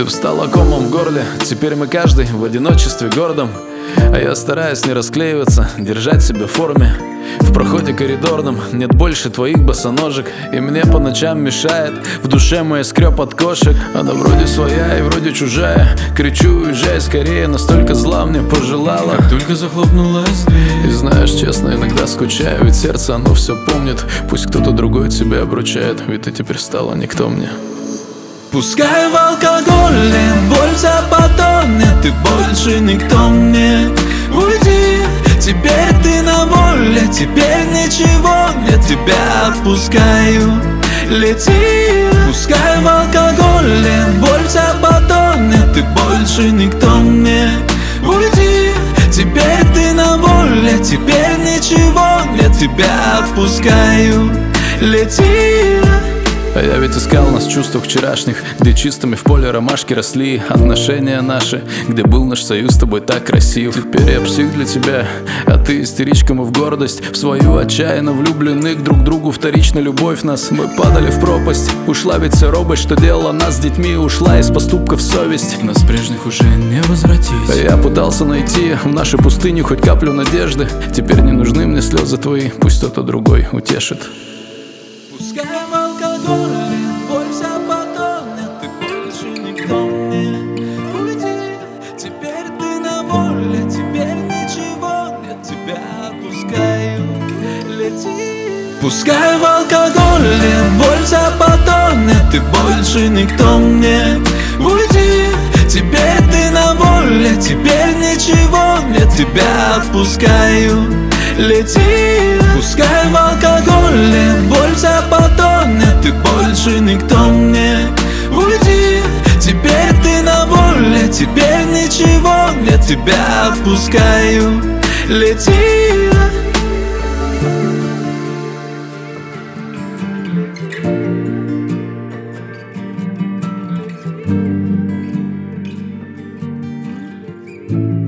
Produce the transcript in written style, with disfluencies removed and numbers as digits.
Ты встала комом в горле, теперь мы каждый в одиночестве гордом. А я стараюсь не расклеиваться, держать себя в форме. В проходе коридорном нет больше твоих босоножек, и мне по ночам мешает в душе мой скрёп от кошек. Она вроде своя и вроде чужая, кричу: уезжай скорее, настолько зла мне пожелала, как только захлопнулась дверь. И знаешь, честно, иногда скучаю, ведь сердце оно все помнит. Пусть кто-то другой тебя обручает, ведь ты теперь стала никто мне. Пускай в алкоголе боль вся потонет, ты больше никто мне. Уйди, теперь ты на воле, теперь ничего нет, тебя отпускаю. Лети, пускай в алкоголе боль вся потонет, ты больше никто мне. Уйди, теперь ты на воле, теперь ничего нет, тебя отпускаю. Лети. А я ведь искал нас в чувствах вчерашних, где чистыми в поле ромашки росли. Отношения наши, где был наш союз с тобой так красив. Теперь я псих для тебя, а ты истеричка, мы в гордость. В свою отчаянно влюбленных друг к другу вторично любовь нас. Мы падали в пропасть, ушла ведь вся робость, что делала нас с детьми, ушла из поступков совесть. Нас прежних уже не возвратить. А я пытался найти в нашей пустыне хоть каплю надежды. Теперь не нужны мне слезы твои, пусть кто-то другой утешит. Пускай в алкоголе боль вся потонет, ты больше никто мне. Уйди, теперь ты на воле, теперь ничего нет, тебя отпускаю. Лети. Пускай в алкоголе боль вся потонет, ты больше никто мне. Уйди, теперь ты на воле, теперь ничего нет, тебя отпускаю. Лети. Пускай в алкоголе боль вся потонет, ты больше никто мне. Уйди, теперь ты на воле, теперь ничего нет, тебя отпускаю. Лети. Thank you.